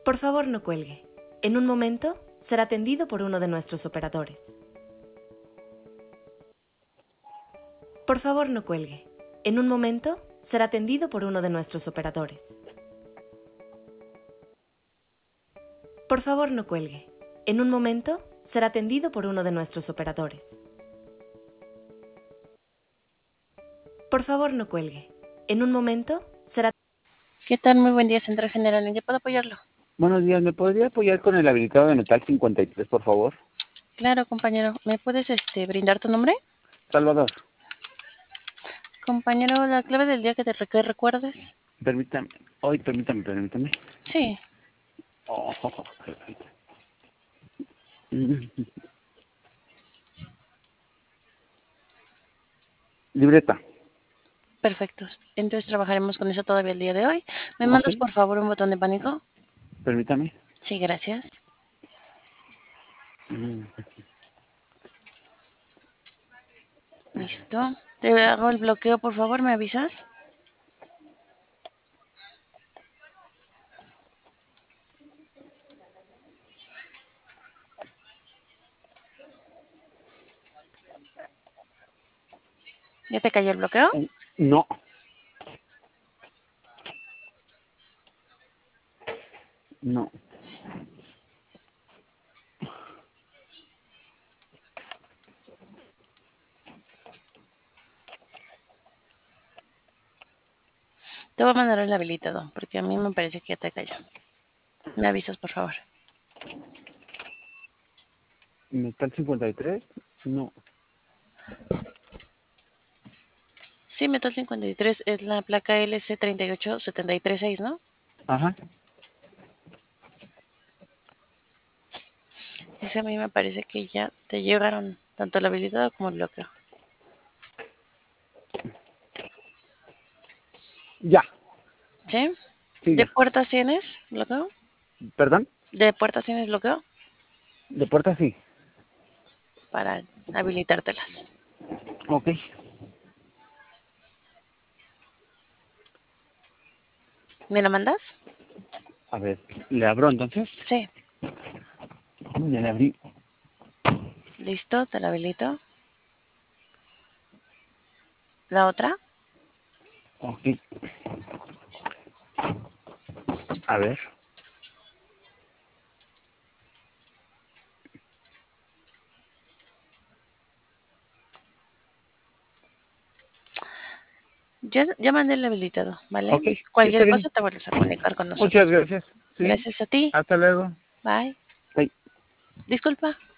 Por favor, no cuelgue. En un momento será atendido por uno de nuestros operadores. Por favor, no cuelgue. En un momento será atendido por uno de nuestros operadores. Por favor, no cuelgue. En un momento será atendido por uno de nuestros operadores. Por favor, no cuelgue. En un momento será... ¿Qué tal? Muy buen día, Central General. ¿En qué puedo apoyarlo? Buenos días, ¿me podría apoyar con el habilitado de metal 53, por favor? Claro, compañero. ¿Me puedes brindar tu nombre? Salvador, Compañero, la clave del día que recuerdes. permítame. Permítame. Sí. Oh. Libreta. Perfecto. Entonces trabajaremos con eso todavía el día de hoy. ¿Me Ok, mandas por favor un botón de pánico? permítame. Sí, gracias. Listo. Te hago el bloqueo, por favor, ¿me avisas? ¿Ya te cayó el bloqueo? No, no. Te voy a mandar el habilitado, porque a mí me parece que ya te cayó. ¿Me avisas, por favor? ¿Metal 53? No. Sí, Metal 53 es la placa LC 38736, ¿no? Ajá. Ese a mí me parece que ya te llegaron tanto el habilitado como el bloqueo. Ya, ¿Sí? sí, ¿De ya. puertas tienes bloqueo? ¿Perdón? ¿De puertas tienes bloqueo? De puerta sí. Para habilitártelas. Ok. ¿Me la mandas? A ver, ¿le abro entonces? Sí. Ya le abrí. Listo, te la habilito. ¿La otra? Ok. A ver. Ya mandé el habilitado, ¿vale? Ok, sí, está Cualquier bien. cosa te vuelves a comunicar con Muchas nosotros. gracias. Sí. Gracias a ti. Hasta luego. Bye. Bye. Disculpa.